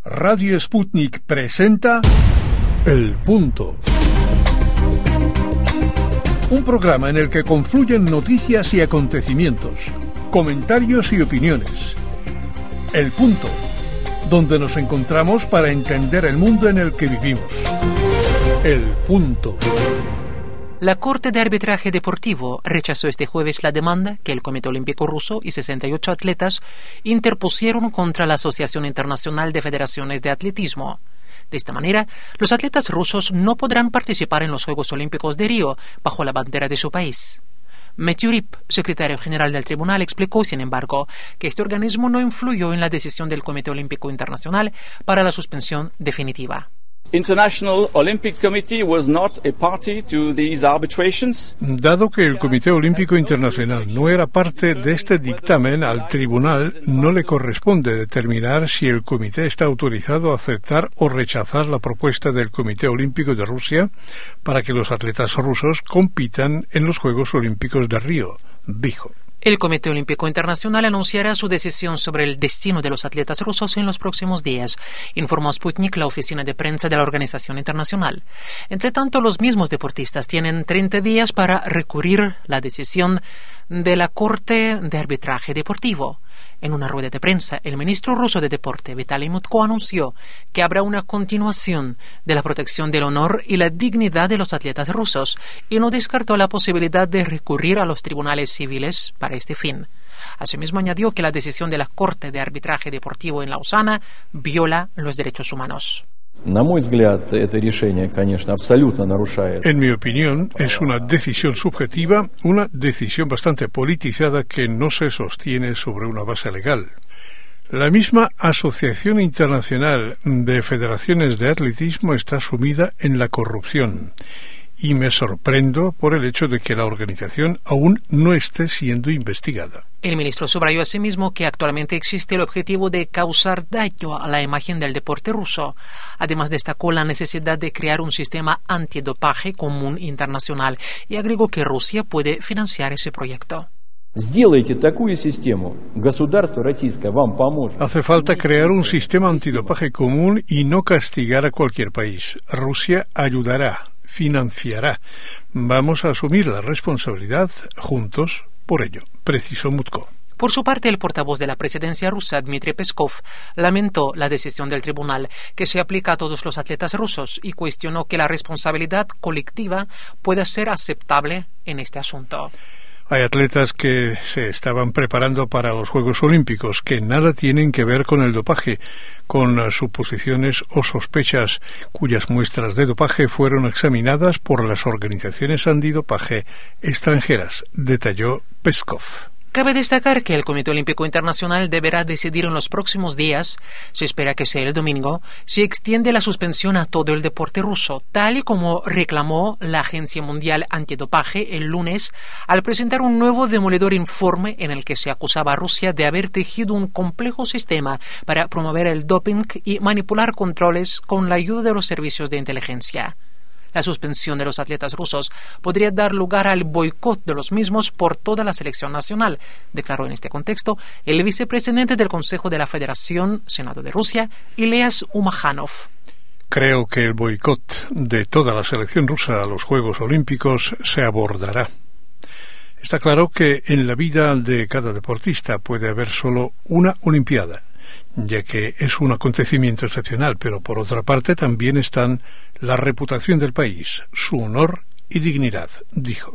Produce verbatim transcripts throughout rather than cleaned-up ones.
Radio Sputnik presenta El Punto. Un programa en el que confluyen noticias y acontecimientos, comentarios y opiniones. El Punto, donde nos encontramos para entender el mundo en el que vivimos. El Punto. La Corte de Arbitraje Deportivo rechazó este jueves la demanda que el Comité Olímpico Ruso y sesenta y ocho atletas interpusieron contra la Asociación Internacional de Federaciones de Atletismo. De esta manera, los atletas rusos no podrán participar en los Juegos Olímpicos de Río bajo la bandera de su país. Matthew Ripp, secretario general del tribunal, explicó, sin embargo, que este organismo no influyó en la decisión del Comité Olímpico Internacional para la suspensión definitiva. International Olympic Committee was not a party to these arbitrations. Dado que el Comité Olímpico Internacional no era parte de este dictamen, al tribunal no le corresponde determinar si el comité está autorizado a aceptar o rechazar la propuesta del Comité Olímpico de Rusia para que los atletas rusos compitan en los Juegos Olímpicos de Río, dijo. El Comité Olímpico Internacional anunciará su decisión sobre el destino de los atletas rusos en los próximos días, informó Sputnik, la oficina de prensa de la organización internacional. Entre tanto, los mismos deportistas tienen treinta días para recurrir la decisión de la Corte de Arbitraje Deportivo. En una rueda de prensa, el ministro ruso de Deporte, Vitaly Mutko, anunció que habrá una continuación de la protección del honor y la dignidad de los atletas rusos y no descartó la posibilidad de recurrir a los tribunales civiles para este fin. Asimismo, añadió que la decisión de la Corte de Arbitraje Deportivo en Lausana viola los derechos humanos. En mi opinión, es una decisión subjetiva, una decisión bastante politizada que no se sostiene sobre una base legal. La misma Asociación Internacional de Federaciones de Atletismo está sumida en la corrupción. Y me sorprendo por el hecho de que la organización aún no esté siendo investigada. El ministro subrayó asimismo que actualmente existe el objetivo de causar daño a la imagen del deporte ruso. Además, destacó la necesidad de crear un sistema antidopaje común internacional y agregó que Rusia puede financiar ese proyecto. Hace falta crear un sistema antidopaje común y no castigar a cualquier país. Rusia ayudará, financiará. Vamos a asumir la responsabilidad juntos por ello, precisó Mutko. Por su parte, el portavoz de la presidencia rusa, Dmitry Peskov, lamentó la decisión del tribunal que se aplica a todos los atletas rusos y cuestionó que la responsabilidad colectiva pueda ser aceptable en este asunto. Hay atletas que se estaban preparando para los Juegos Olímpicos que nada tienen que ver con el dopaje, con suposiciones o sospechas cuyas muestras de dopaje fueron examinadas por las organizaciones antidopaje extranjeras, detalló Peskov. Cabe destacar que el Comité Olímpico Internacional deberá decidir en los próximos días, se espera que sea el domingo, si extiende la suspensión a todo el deporte ruso, tal y como reclamó la Agencia Mundial Antidopaje el lunes al presentar un nuevo demoledor informe en el que se acusaba a Rusia de haber tejido un complejo sistema para promover el doping y manipular controles con la ayuda de los servicios de inteligencia. La suspensión de los atletas rusos podría dar lugar al boicot de los mismos por toda la selección nacional, declaró en este contexto el vicepresidente del Consejo de la Federación Senado de Rusia, Ilyas Umajanov. Creo que el boicot de toda la selección rusa a los Juegos Olímpicos se abordará. Está claro que en la vida de cada deportista puede haber solo una Olimpiada, ya que es un acontecimiento excepcional, pero por otra parte también están la reputación del país, su honor y dignidad, dijo.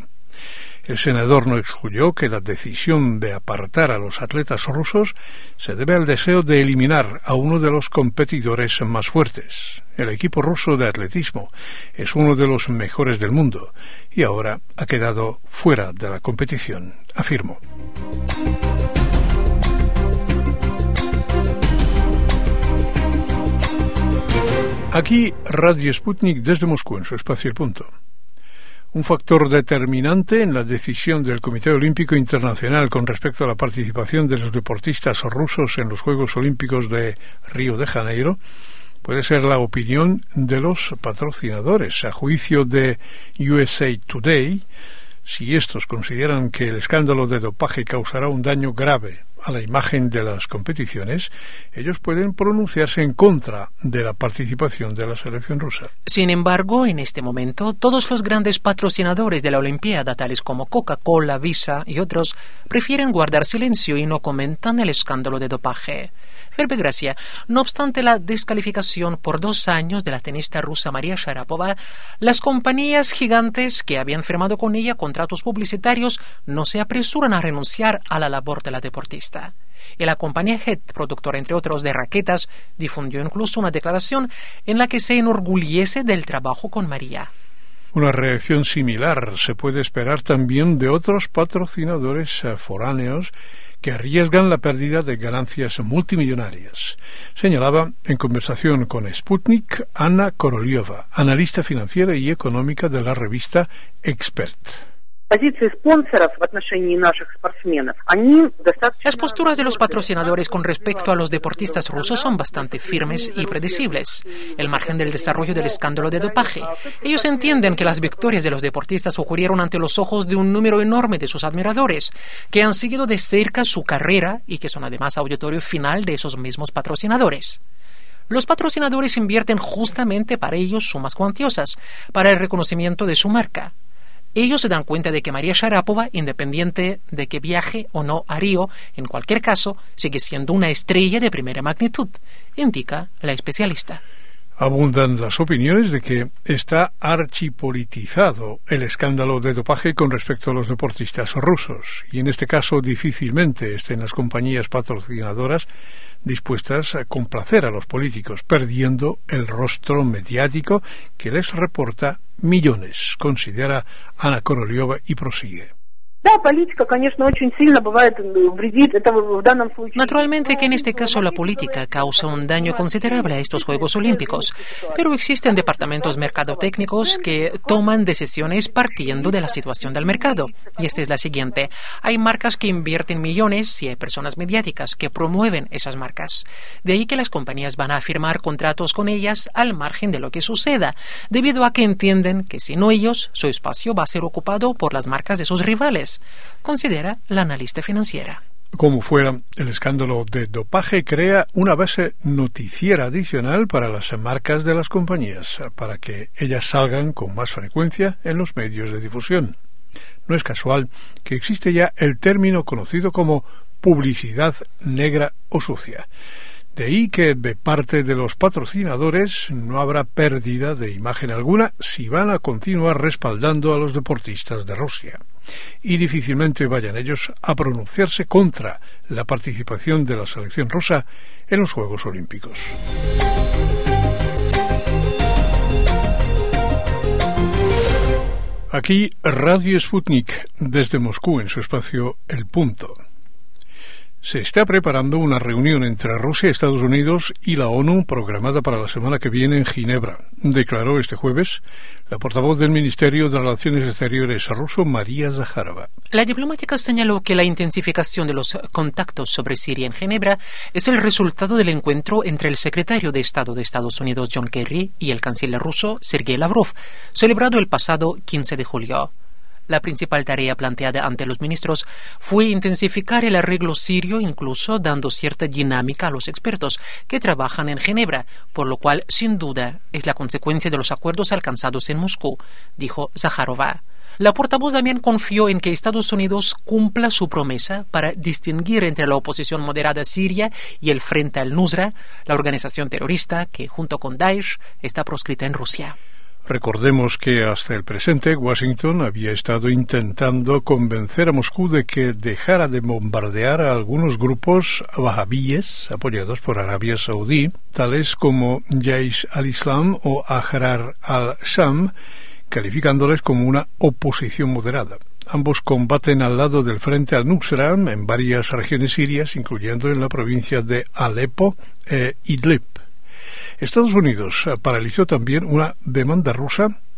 El senador no excluyó que la decisión de apartar a los atletas rusos se debe al deseo de eliminar a uno de los competidores más fuertes. El equipo ruso de atletismo es uno de los mejores del mundo y ahora ha quedado fuera de la competición, afirmó. Aquí Radio Sputnik desde Moscú en su espacio El Punto. Un factor determinante en la decisión del Comité Olímpico Internacional con respecto a la participación de los deportistas rusos en los Juegos Olímpicos de Río de Janeiro puede ser la opinión de los patrocinadores. A juicio de U S A Today, Si estos consideran que el escándalo de dopaje causará un daño grave a la imagen de las competiciones, ellos pueden pronunciarse en contra de la participación de la selección rusa. Sin embargo, en este momento, todos los grandes patrocinadores de la Olimpiada, tales como Coca-Cola, Visa y otros, prefieren guardar silencio y no comentan el escándalo de dopaje. Verbegracia, no obstante la descalificación por dos años de la tenista rusa María Sharapova, las compañías gigantes que habían firmado con ella contratos publicitarios no se apresuran a renunciar a la labor de la deportista. Y la compañía H E D, productora entre otros de raquetas, difundió incluso una declaración en la que se enorgullece del trabajo con María. Una reacción similar se puede esperar también de otros patrocinadores foráneos que arriesgan la pérdida de ganancias multimillonarias, señalaba en conversación con Sputnik Anna Korolyova, analista financiera y económica de la revista Expert. Las posturas de los patrocinadores con respecto a los deportistas rusos son bastante firmes y predecibles. El margen del desarrollo del escándalo de dopaje. Ellos entienden que las victorias de los deportistas ocurrieron ante los ojos de un número enorme de sus admiradores, que han seguido de cerca su carrera y que son además auditorio final de esos mismos patrocinadores. Los patrocinadores invierten justamente para ellos sumas cuantiosas, para el reconocimiento de su marca. Ellos se dan cuenta de que María Sharapova, independiente de que viaje o no a Río, en cualquier caso, sigue siendo una estrella de primera magnitud, indica la especialista. Abundan las opiniones de que está archipolitizado el escándalo de dopaje con respecto a los deportistas rusos, y en este caso difícilmente estén las compañías patrocinadoras dispuestas a complacer a los políticos, perdiendo el rostro mediático que les reporta millones, considera Ana Korolyova y prosigue. Naturalmente que en este caso la política causa un daño considerable a estos Juegos Olímpicos, pero existen departamentos mercadotécnicos que toman decisiones partiendo de la situación del mercado. Y esta es la siguiente. Hay marcas que invierten millones y hay personas mediáticas que promueven esas marcas. De ahí que las compañías van a firmar contratos con ellas al margen de lo que suceda, debido a que entienden que si no ellos, su espacio va a ser ocupado por las marcas de sus rivales, considera la analista financiera. Como fuera, el escándalo de dopaje crea una base noticiera adicional para las marcas de las compañías, para que ellas salgan con más frecuencia en los medios de difusión. No es casual que existe ya el término conocido como publicidad negra o sucia. De ahí que de parte de los patrocinadores no habrá pérdida de imagen alguna si van a continuar respaldando a los deportistas de Rusia. Y difícilmente vayan ellos a pronunciarse contra la participación de la selección rusa en los Juegos Olímpicos. Aquí Radio Sputnik, desde Moscú, en su espacio El Punto. Se está preparando una reunión entre Rusia, Estados Unidos y la ONU programada para la semana que viene en Ginebra, declaró este jueves la portavoz del Ministerio de Relaciones Exteriores ruso, María Zakharova. La diplomática señaló que la intensificación de los contactos sobre Siria en Ginebra es el resultado del encuentro entre el secretario de Estado de Estados Unidos, John Kerry, y el canciller ruso, Sergei Lavrov, celebrado el pasado quince de julio. La principal tarea planteada ante los ministros fue intensificar el arreglo sirio, incluso dando cierta dinámica a los expertos que trabajan en Ginebra, por lo cual, sin duda, es la consecuencia de los acuerdos alcanzados en Moscú, dijo Zakharova. La portavoz también confió en que Estados Unidos cumpla su promesa para distinguir entre la oposición moderada siria y el Frente al-Nusra, la organización terrorista que, junto con Daesh, está proscrita en Rusia. Recordemos que hasta el presente Washington había estado intentando convencer a Moscú de que dejara de bombardear a algunos grupos wahabíes apoyados por Arabia Saudí, tales como Jaish al-Islam o Ahrar al-Sham, calificándoles como una oposición moderada. Ambos combaten al lado del Frente al-Nusra en varias regiones sirias, incluyendo en la provincia de Alepo e Idlib. Estados Unidos paralizó también una demanda rusa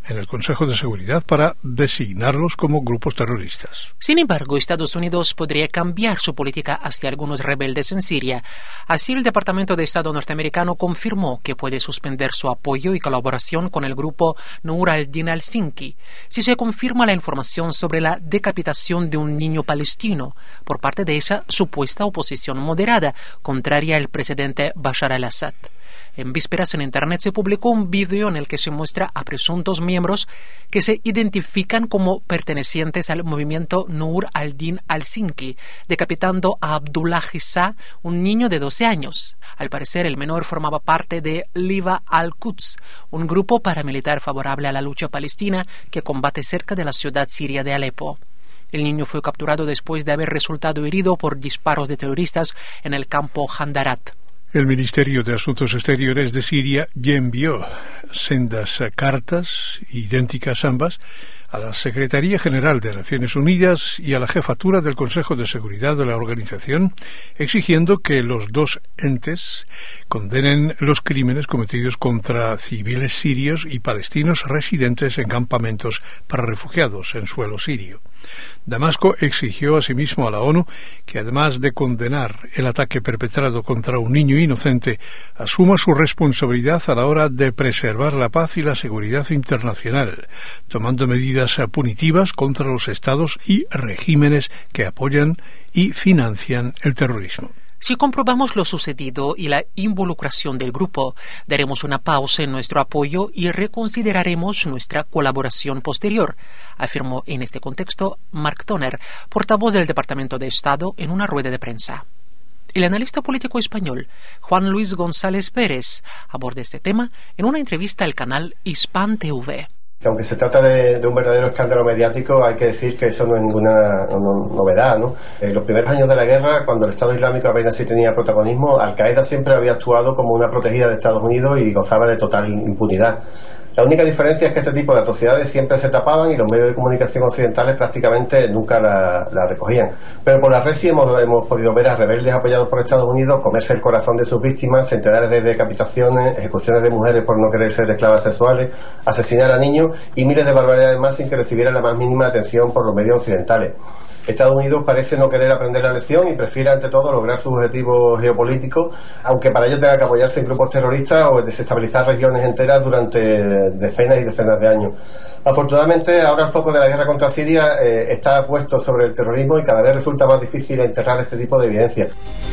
en el Consejo de Seguridad para designarlos como grupos terroristas. Sin embargo, Estados Unidos podría cambiar su política hacia algunos rebeldes en Siria. Así, el Departamento de Estado norteamericano confirmó que puede suspender su apoyo y colaboración con el grupo Nour al-Din al-Sinki si se confirma la información sobre la decapitación de un niño palestino por parte de esa supuesta oposición moderada, contraria al presidente Bashar al-Assad. En vísperas en Internet se publicó un vídeo en el que se muestra a presuntos miembros que se identifican como pertenecientes al movimiento Nour al-Din al-Sinki, decapitando a Abdullah Issa, un niño de doce años. Al parecer, el menor formaba parte de Liva al-Quds, un grupo paramilitar favorable a la lucha palestina que combate cerca de la ciudad siria de Alepo. El niño fue capturado después de haber resultado herido por disparos de terroristas en el campo Handarat. El Ministerio de Asuntos Exteriores de Siria ya envió sendas cartas, idénticas ambas, a la Secretaría General de Naciones Unidas y a la jefatura del Consejo de Seguridad de la organización, exigiendo que los dos entes condenen los crímenes cometidos contra civiles sirios y palestinos residentes en campamentos para refugiados en suelo sirio. Damasco exigió asimismo a la ONU que, además de condenar el ataque perpetrado contra un niño inocente, asuma su responsabilidad a la hora de preservar la paz y la seguridad internacional, tomando medidas punitivas contra los estados y regímenes que apoyan y financian el terrorismo. Si comprobamos lo sucedido y la involucración del grupo, daremos una pausa en nuestro apoyo y reconsideraremos nuestra colaboración posterior, afirmó en este contexto Mark Toner, portavoz del Departamento de Estado, en una rueda de prensa. El analista político español Juan Luis González Pérez aborda este tema en una entrevista al canal Hispan T V. Aunque se trata de, de un verdadero escándalo mediático, hay que decir que eso no es ninguna no, novedad, ¿no? En los primeros años de la guerra, cuando el Estado Islámico apenas sí tenía protagonismo, Al-Qaeda siempre había actuado como una protegida de Estados Unidos y gozaba de total impunidad. La única diferencia es que este tipo de atrocidades siempre se tapaban y los medios de comunicación occidentales prácticamente nunca la, la recogían. Pero por la red sí hemos, hemos podido ver a rebeldes apoyados por Estados Unidos comerse el corazón de sus víctimas, centenares de decapitaciones, ejecuciones de mujeres por no querer ser esclavas sexuales, asesinar a niños y miles de barbaridades más sin que recibieran la más mínima atención por los medios occidentales. Estados Unidos parece no querer aprender la lección y prefiere ante todo lograr sus objetivos geopolíticos, aunque para ello tenga que apoyarse en grupos terroristas o desestabilizar regiones enteras durante decenas y decenas de años. Afortunadamente, ahora el foco de la guerra contra Siria eh, está puesto sobre el terrorismo y cada vez resulta más difícil enterrar este tipo de evidencias.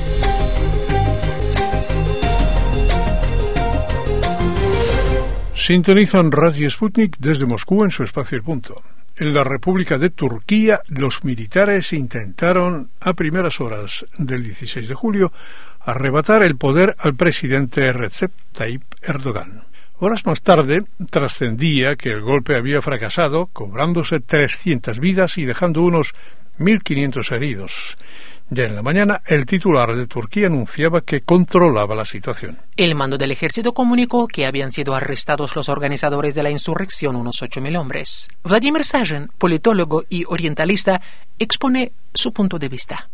Sintonizan Radio Sputnik desde Moscú en su espacio El Punto. En la República de Turquía, los militares intentaron, a primeras horas del dieciséis de julio, arrebatar el poder al presidente Recep Tayyip Erdogan. Horas más tarde, trascendía que el golpe había fracasado, cobrándose trescientas vidas y dejando unos mil quinientos heridos. Ya en la mañana, el titular de Turquía anunciaba que controlaba la situación. El mando del ejército comunicó que habían sido arrestados los organizadores de la insurrección, unos ocho mil hombres. Vladimir Sajan, politólogo y orientalista, expone su punto de vista.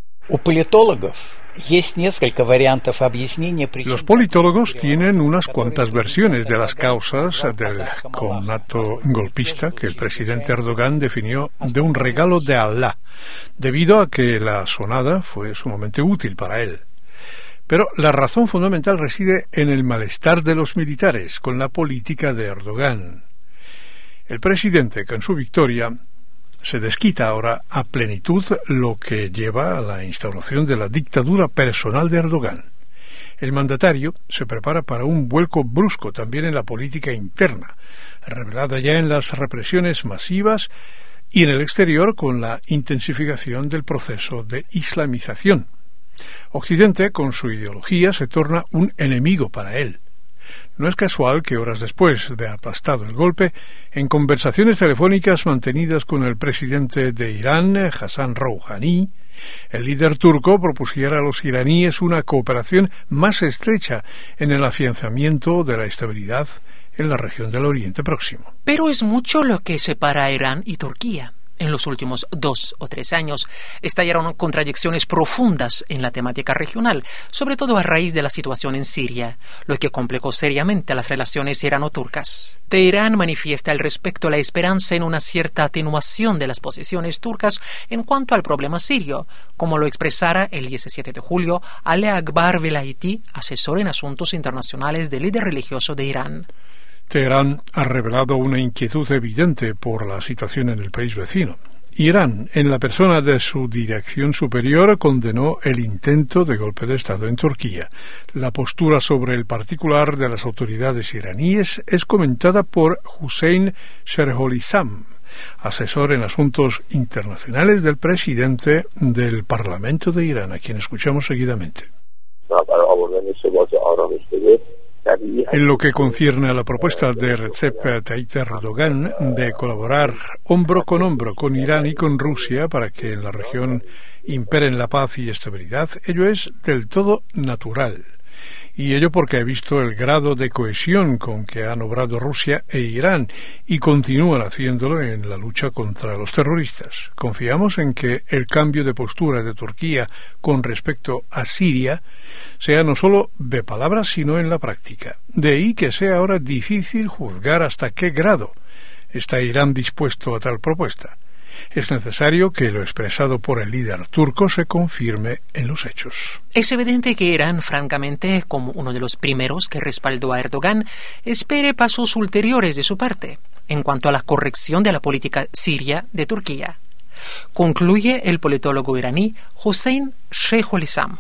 Los politólogos tienen unas cuantas versiones de las causas del conato golpista que el presidente Erdogan definió de un regalo de Alá, debido a que la sonada fue sumamente útil para él. Pero la razón fundamental reside en el malestar de los militares con la política de Erdogan. El presidente, con su victoria, se desquita ahora a plenitud, lo que lleva a la instauración de la dictadura personal de Erdogan. El mandatario se prepara para un vuelco brusco también en la política interna, revelada ya en las represiones masivas y en el exterior con la intensificación del proceso de islamización. Occidente, con su ideología, se torna un enemigo para él. No es casual que horas después de aplastado el golpe, en conversaciones telefónicas mantenidas con el presidente de Irán, Hassan Rouhani, el líder turco propusiera a los iraníes una cooperación más estrecha en el afianzamiento de la estabilidad en la región del Oriente Próximo. Pero es mucho lo que separa a Irán y Turquía. En los últimos dos o tres años estallaron contradicciones profundas en la temática regional, sobre todo a raíz de la situación en Siria, lo que complicó seriamente las relaciones irano-turcas. Teherán manifiesta al respecto la esperanza en una cierta atenuación de las posiciones turcas en cuanto al problema sirio, como lo expresara el diecisiete de julio Ali Akbar Velayati, asesor en asuntos internacionales del líder religioso de Irán. Teherán ha revelado una inquietud evidente por la situación en el país vecino. Irán, en la persona de su dirección superior, condenó el intento de golpe de Estado en Turquía. La postura sobre el particular de las autoridades iraníes es comentada por Hussein Sherholisam, asesor en asuntos internacionales del presidente del Parlamento de Irán, a quien escuchamos seguidamente. En lo que concierne a la propuesta de Recep Tayyip Erdogan de colaborar hombro con hombro con Irán y con Rusia para que en la región imperen la paz y estabilidad, ello es del todo natural. Y ello porque he visto el grado de cohesión con que han obrado Rusia e Irán y continúan haciéndolo en la lucha contra los terroristas. Confiamos en que el cambio de postura de Turquía con respecto a Siria sea no solo de palabras sino en la práctica. De ahí que sea ahora difícil juzgar hasta qué grado está Irán dispuesto a tal propuesta. Es necesario que lo expresado por el líder turco se confirme en los hechos. Es evidente que Irán, francamente, como uno de los primeros que respaldó a Erdogan, espere pasos ulteriores de su parte en cuanto a la corrección de la política siria de Turquía. Concluye el politólogo iraní Hussein Sherholisam.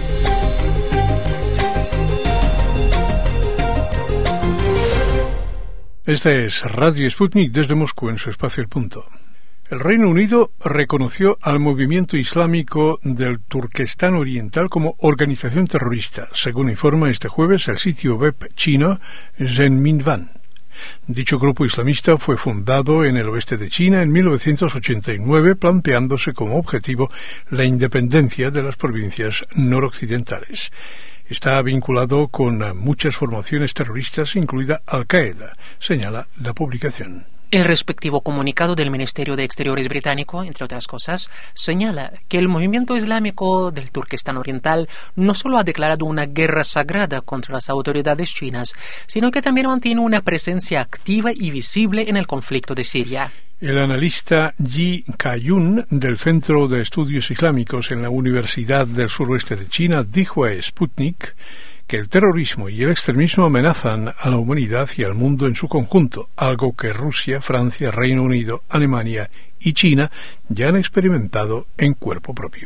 Esta es Radio Sputnik desde Moscú en su espacio El Punto. El Reino Unido reconoció al movimiento islámico del Turquestán Oriental como organización terrorista, según informa este jueves el sitio web chino Zhenminwan. Dicho grupo islamista fue fundado en el oeste de China en mil novecientos ochenta y nueve, planteándose como objetivo la independencia de las provincias noroccidentales. Está vinculado con muchas formaciones terroristas, incluida Al-Qaeda, señala la publicación. El respectivo comunicado del Ministerio de Exteriores británico, entre otras cosas, señala que el movimiento islámico del Turquestán Oriental no solo ha declarado una guerra sagrada contra las autoridades chinas, sino que también mantiene una presencia activa y visible en el conflicto de Siria. El analista Yi Kayun, del Centro de Estudios Islámicos en la Universidad del Suroeste de China, dijo a Sputnik que el terrorismo y el extremismo amenazan a la humanidad y al mundo en su conjunto, algo que Rusia, Francia, Reino Unido, Alemania y China ya han experimentado en cuerpo propio.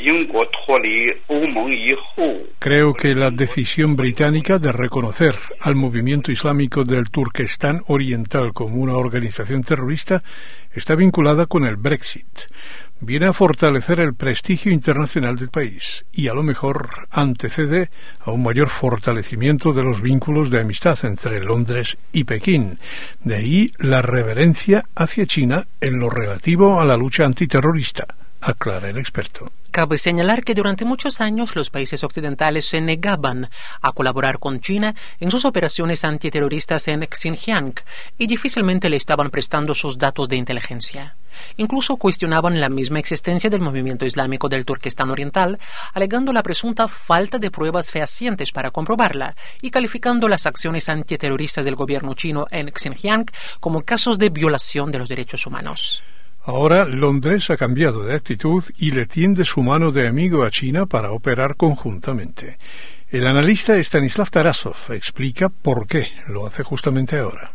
Creo que la decisión británica de reconocer al movimiento islámico del Turquestán Oriental como una organización terrorista está vinculada con el Brexit. Viene a fortalecer el prestigio internacional del país y a lo mejor antecede a un mayor fortalecimiento de los vínculos de amistad entre Londres y Pekín. De ahí la reverencia hacia China en lo relativo a la lucha antiterrorista, aclara el experto. Cabe señalar que durante muchos años los países occidentales se negaban a colaborar con China en sus operaciones antiterroristas en Xinjiang y difícilmente le estaban prestando sus datos de inteligencia. Incluso cuestionaban la misma existencia del movimiento islámico del Turquestán Oriental, alegando la presunta falta de pruebas fehacientes para comprobarla y calificando las acciones antiterroristas del gobierno chino en Xinjiang como casos de violación de los derechos humanos. Ahora Londres ha cambiado de actitud y le tiende su mano de amigo a China para operar conjuntamente. El analista Stanislav Tarasov explica por qué lo hace justamente ahora.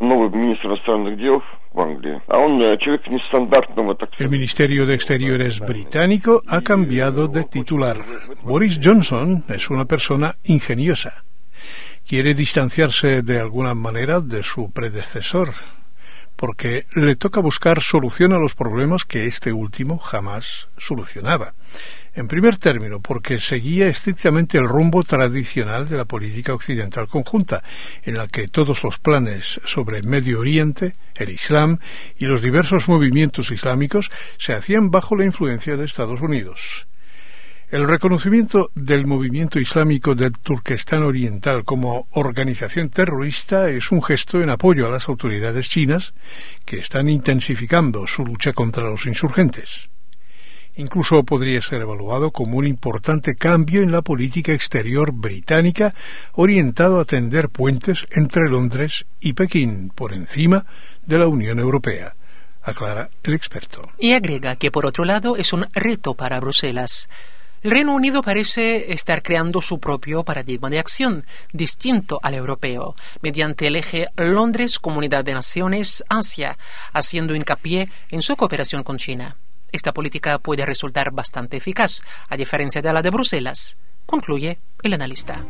El Ministerio de Exteriores británico ha cambiado de titular. Boris Johnson es una persona ingeniosa. Quiere distanciarse de alguna manera de su predecesor, porque le toca buscar solución a los problemas que este último jamás solucionaba. En primer término, porque seguía estrictamente el rumbo tradicional de la política occidental conjunta, en la que todos los planes sobre Medio Oriente, el Islam y los diversos movimientos islámicos se hacían bajo la influencia de Estados Unidos. El reconocimiento del movimiento islámico del Turquestán Oriental como organización terrorista es un gesto en apoyo a las autoridades chinas que están intensificando su lucha contra los insurgentes. Incluso podría ser evaluado como un importante cambio en la política exterior británica orientado a tender puentes entre Londres y Pekín por encima de la Unión Europea, aclara el experto. Y agrega que, por otro lado, es un reto para Bruselas. El Reino Unido parece estar creando su propio paradigma de acción, distinto al europeo, mediante el eje Londres, Comunidad de Naciones, Asia, haciendo hincapié en su cooperación con China. Esta política puede resultar bastante eficaz, a diferencia de la de Bruselas, concluye el analista.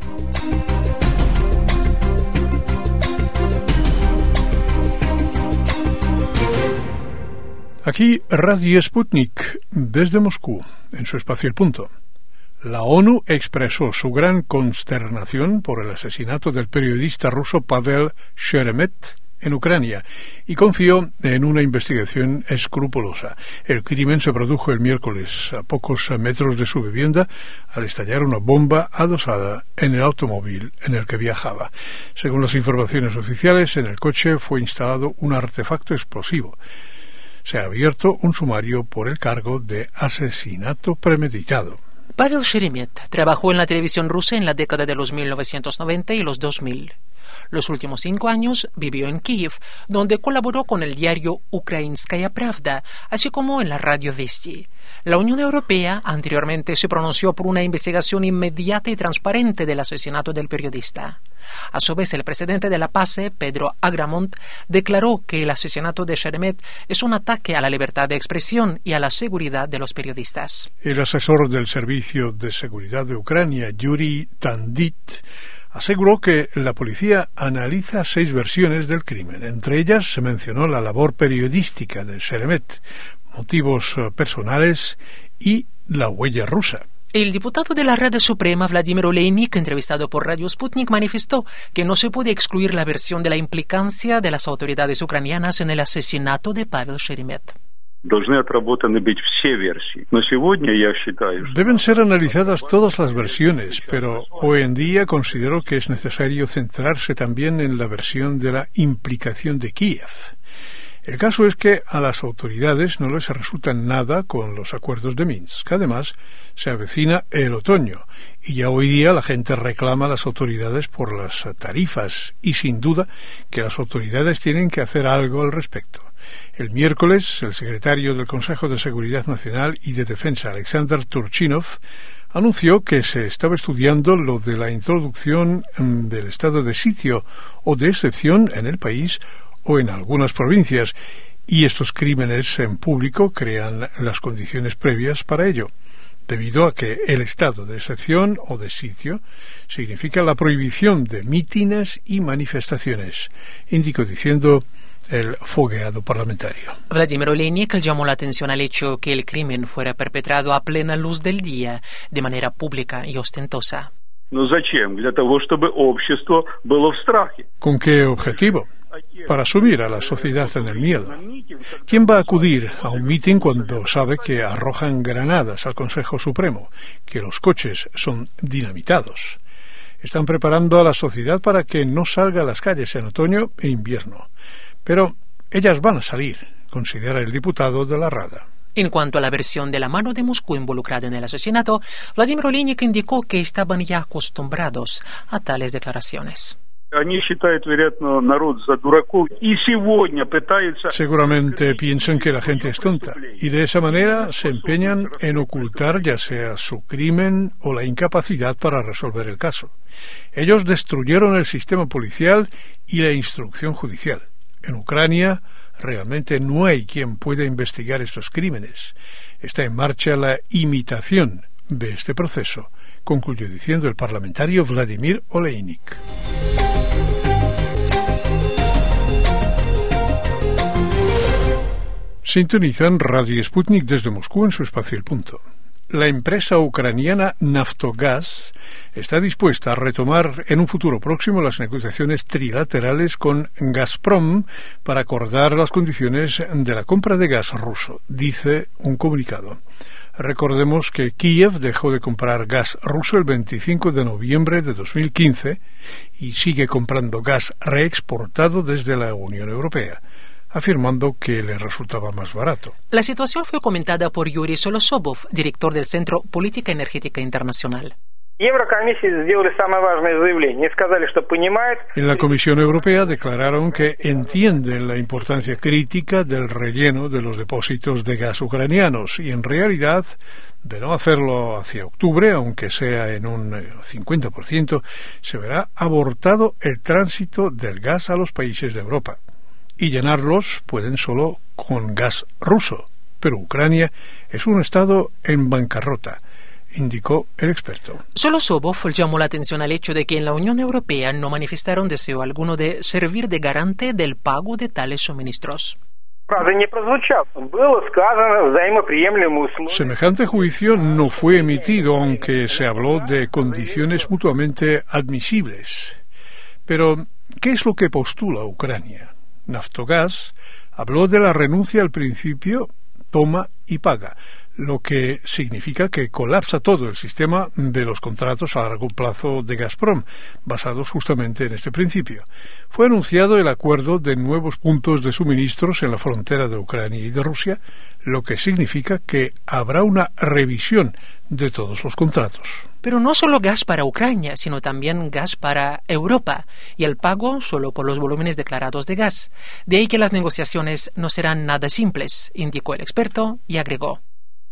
Aquí Radio Sputnik, desde Moscú, en su espacio El Punto. La ONU expresó su gran consternación por el asesinato del periodista ruso Pavel Sheremet en Ucrania y confió en una investigación escrupulosa. El crimen se produjo el miércoles a pocos metros de su vivienda al estallar una bomba adosada en el automóvil en el que viajaba. Según las informaciones oficiales, en el coche fue instalado un artefacto explosivo. Se ha abierto un sumario por el cargo de asesinato premeditado. Pavel Sheremet trabajó en la televisión rusa en la década de los mil novecientos noventa y los dos mil. Los últimos cinco años vivió en Kiev, donde colaboró con el diario Ukrainskaya Pravda, así como en la radio Vesti. La Unión Europea anteriormente se pronunció por una investigación inmediata y transparente del asesinato del periodista. A su vez, el presidente de la PACE, Pedro Agramont, declaró que el asesinato de Sheremet es un ataque a la libertad de expresión y a la seguridad de los periodistas. El asesor del Servicio de Seguridad de Ucrania, Yuri Tandit, aseguró que la policía analiza seis versiones del crimen. Entre ellas se mencionó la labor periodística de Sheremet, motivos personales y la huella rusa. El diputado de la Rada Suprema, Vladimir Oleinik, entrevistado por Radio Sputnik, manifestó que no se puede excluir la versión de la implicancia de las autoridades ucranianas en el asesinato de Pavel Sheremet. Deben ser analizadas todas las versiones, pero hoy en día considero que es necesario centrarse también en la versión de la implicación de Kiev. El caso es que a las autoridades no les resulta nada con los acuerdos de Minsk. Además, se avecina el otoño y ya hoy día la gente reclama a las autoridades por las tarifas y sin duda que las autoridades tienen que hacer algo al respecto. El miércoles, el secretario del Consejo de Seguridad Nacional y de Defensa, Alexander Turchinov, anunció que se estaba estudiando lo de la introducción del estado de sitio o de excepción en el país o en algunas provincias, y estos crímenes en público crean las condiciones previas para ello, debido a que el estado de excepción o de sitio significa la prohibición de mítines y manifestaciones, indicó diciendo el fogueado parlamentario. Vladimir Oleinik llamó la atención al hecho que el crimen fuera perpetrado a plena luz del día, de manera pública y ostentosa. ¿Con qué objetivo? Para sumir a la sociedad en el miedo. ¿Quién va a acudir a un mitin cuando sabe que arrojan granadas al Consejo Supremo, que los coches son dinamitados? Están preparando a la sociedad para que no salga a las calles en otoño e invierno. Pero ellas van a salir, considera el diputado de la Rada. En cuanto a la versión de la mano de Moscú involucrada en el asesinato, Vladimir Oleinik indicó que estaban ya acostumbrados a tales declaraciones. Seguramente piensan que la gente es tonta y de esa manera se empeñan en ocultar ya sea su crimen o la incapacidad para resolver el caso. Ellos destruyeron el sistema policial y la instrucción judicial. En Ucrania realmente no hay quien pueda investigar estos crímenes. Está en marcha la imitación de este proceso, concluyó diciendo el parlamentario Vladimir Oleinik. Sintonizan Radio Sputnik desde Moscú en su espacio El Punto. La empresa ucraniana Naftogaz está dispuesta a retomar en un futuro próximo las negociaciones trilaterales con Gazprom para acordar las condiciones de la compra de gas ruso, dice un comunicado. Recordemos que Kiev dejó de comprar gas ruso el veinticinco de noviembre de dos mil quince y sigue comprando gas reexportado desde la Unión Europea, afirmando que le resultaba más barato. La situación fue comentada por Yuri Solosobov, director del Centro Política Energética Internacional. En la Comisión Europea declararon que entienden la importancia crítica del relleno de los depósitos de gas ucranianos y, en realidad, de no hacerlo hacia octubre, aunque sea en un cincuenta por ciento, se verá abortado el tránsito del gas a los países de Europa. Y llenarlos pueden solo con gas ruso, pero Ucrania es un estado en bancarrota, indicó el experto. Solosobov llamó la atención al hecho de que en la Unión Europea no manifestaron deseo alguno de servir de garante del pago de tales suministros. Semejante juicio no fue emitido, aunque se habló de condiciones mutuamente admisibles. Pero, ¿qué es lo que postula Ucrania? Naftogaz habló de la renuncia al principio toma y paga, lo que significa que colapsa todo el sistema de los contratos a largo plazo de Gazprom, basados justamente en este principio. Fue anunciado el acuerdo de nuevos puntos de suministros en la frontera de Ucrania y de Rusia, lo que significa que habrá una revisión de todos los contratos. Pero no solo gas para Ucrania, sino también gas para Europa, y el pago solo por los volúmenes declarados de gas. De ahí que las negociaciones no serán nada simples, indicó el experto y agregó.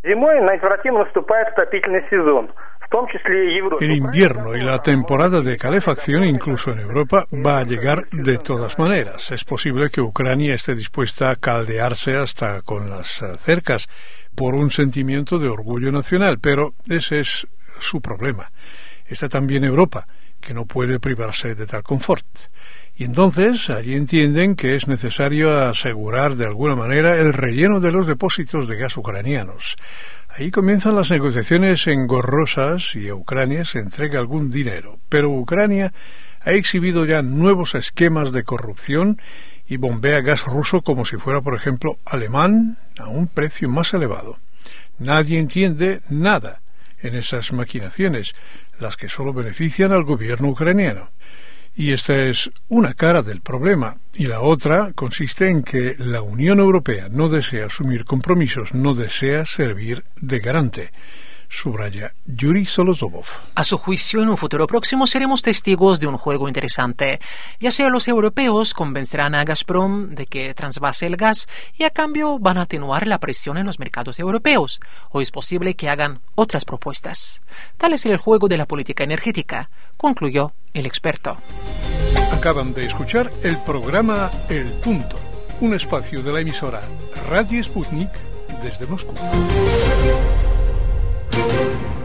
El invierno y la temporada de calefacción, incluso en Europa, va a llegar de todas maneras. Es posible que Ucrania esté dispuesta a caldearse hasta con las cercas por un sentimiento de orgullo nacional, pero ese es su problema. Está también Europa, que no puede privarse de tal confort. Y entonces allí entienden que es necesario asegurar de alguna manera el relleno de los depósitos de gas ucranianos. Ahí comienzan las negociaciones engorrosas y a Ucrania se entrega algún dinero. Pero Ucrania ha exhibido ya nuevos esquemas de corrupción y bombea gas ruso como si fuera, por ejemplo, alemán a un precio más elevado. Nadie entiende nada en esas maquinaciones, las que solo benefician al gobierno ucraniano. Y esta es una cara del problema, y la otra consiste en que la Unión Europea no desea asumir compromisos, no desea servir de garante, subraya Yuri Solosobov. A su juicio, en un futuro próximo seremos testigos de un juego interesante. Ya sea los europeos convencerán a Gazprom de que trasvase el gas y a cambio van a atenuar la presión en los mercados europeos, o es posible que hagan otras propuestas. Tal es el juego de la política energética, concluyó el experto. Acaban de escuchar el programa El Punto, un espacio de la emisora Radio Sputnik desde Moscú. Thank you.